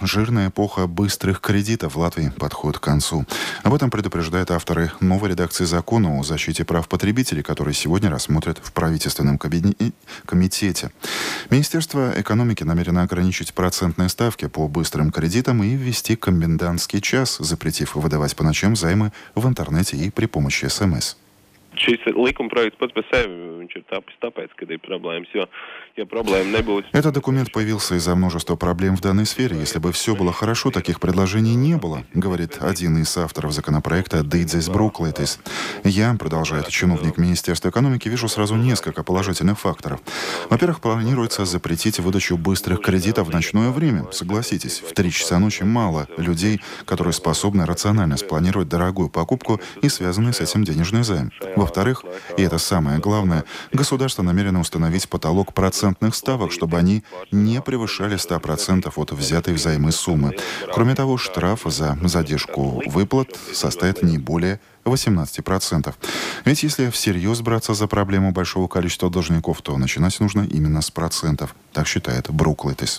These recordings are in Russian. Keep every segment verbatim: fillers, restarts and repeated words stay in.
жирная эпоха быстрых кредитов в Латвии подходит к концу. Об этом предупреждают авторы новой редакции закона о защите прав потребителей, который сегодня рассмотрят в правительственном кабинете, комитете. Министерство экономики намерено ограничить процентные ставки по быстрым кредитам и ввести комендантский час, запретив выдавать по ночам займы в интернете и при помощи эс эм эс. Šis likumprojekts pats par sevi, viņš ir tapis tāpēc, kad ir problēmas, jo, ja problēma nebūtu... Этот документ появился из-за множества проблем в данной сфере. Если бы все было хорошо, таких предложений не было, говорит один из авторов законопроекта Дидзис Бруклейтис. Я, продолжает чиновник Министерства экономики, вижу сразу несколько положительных факторов. Во-первых, планируется запретить выдачу быстрых кредитов в ночное время. Согласитесь, в три часа ночи мало людей, которые способны рационально спланировать дорогую покупку и связанный с этим денежный займ. Во-вторых, и это самое главное, государство намерено установить потолок процентных ставок, чтобы они не превышали сто процентов от взятой взаймы суммы. Кроме того, штраф за задержку выплат составит не более восемнадцать процентов. Ведь если всерьез браться за проблему большого количества должников, то начинать нужно именно с процентов, так считает Бруклейтис.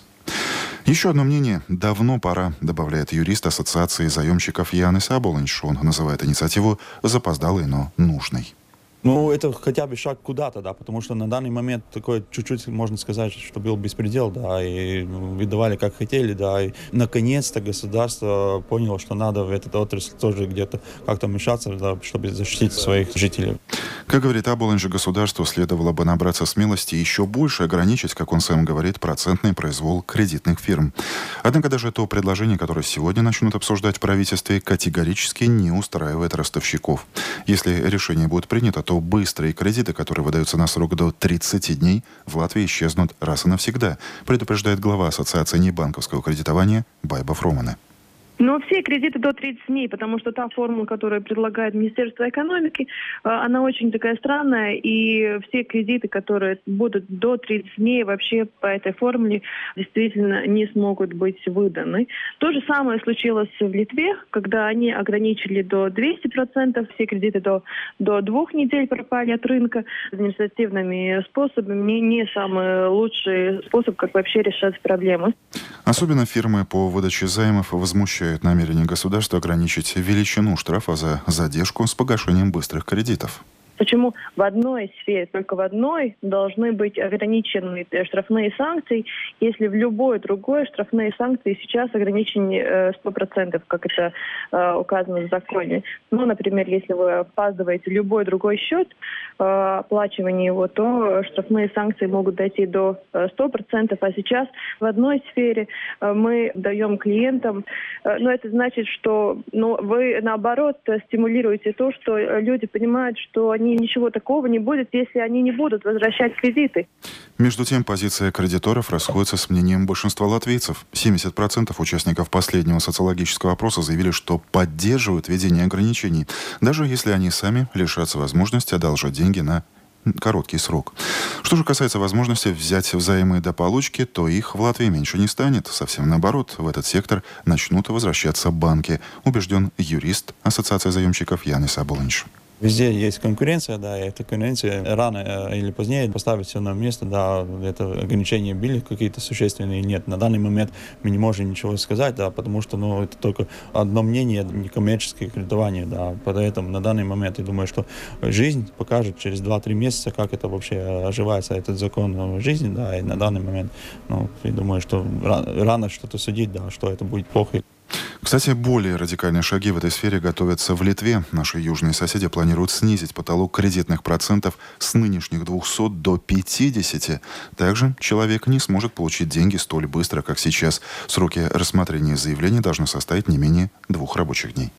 Еще одно мнение. Давно пора, добавляет юрист Ассоциации заемщиков Янис Аболинш. Он называет инициативу запоздалой, но нужной. Ну, это хотя бы шаг куда-то, да, потому что на данный момент такой чуть-чуть, можно сказать, что был беспредел, да, и выдавали как хотели, да, и наконец-то государство поняло, что надо в этот отрасль тоже где-то как-то вмешаться, да, чтобы защитить своих жителей. Как говорит Аболинш, государству следовало бы набраться смелости и еще больше ограничить, как он сам говорит, процентный произвол кредитных фирм. Однако даже то предложение, которое сегодня начнут обсуждать в правительстве, категорически не устраивает ростовщиков. Если решение будет принято, то быстрые кредиты, которые выдаются на срок до тридцати дней, в Латвии исчезнут раз и навсегда, предупреждает глава Ассоциации небанковского кредитования Байба Фромане. Но все кредиты до тридцати дней, потому что та формула, которую предлагает Министерство экономики, она очень такая странная, и все кредиты, которые будут до тридцати дней, вообще по этой формуле действительно не смогут быть выданы. То же самое случилось в Литве, когда они ограничили до двухсот процентов, все кредиты до, до двух недель пропали от рынка. Административными способами не, не самый лучший способ, как вообще решать проблему. Особенно фирмы по выдаче займов возмущают намерение государства ограничить величину штрафа за задержку с погашением быстрых кредитов. Почему в одной сфере, только в одной, должны быть ограничены штрафные санкции, если в любой другой штрафные санкции сейчас ограничены сто процентов, как это э, указано в законе. Ну, например, если вы опаздываете любой другой счет, э, оплачивания его, то штрафные санкции могут дойти до ста процентов, а сейчас в одной сфере э, мы даем клиентам, э, но это значит, что ну, вы, наоборот, стимулируете то, что люди понимают, что они ничего такого не будет, если они не будут возвращать кредиты. Между тем, позиция кредиторов расходится с мнением большинства латвийцев. семьдесят процентов участников последнего социологического опроса заявили, что поддерживают введение ограничений, даже если они сами лишатся возможности одолжать деньги на короткий срок. Что же касается возможности взять взаймы до получки, то их в Латвии меньше не станет. Совсем наоборот, в этот сектор начнут возвращаться банки, убежден юрист Ассоциации заемщиков Янис Аболинш. Везде есть конкуренция, да, и эта конкуренция рано или позднее поставит все на место, да, это ограничения были какие-то существенные, нет. На данный момент мы не можем ничего сказать, да, потому что, ну, это только одно мнение, некоммерческое кредитование, да, поэтому на данный момент я думаю, что жизнь покажет через два-три месяца, как это вообще оживается, этот закон жизни, да, и на данный момент, ну, я думаю, что рано что-то судить, да, что это будет плохо. Кстати, более радикальные шаги в этой сфере готовятся в Литве. Наши южные соседи планируют снизить потолок кредитных процентов с нынешних двухсот до пятидесяти. Также человек не сможет получить деньги столь быстро, как сейчас. Сроки рассмотрения заявлений должны составить не менее двух рабочих дней.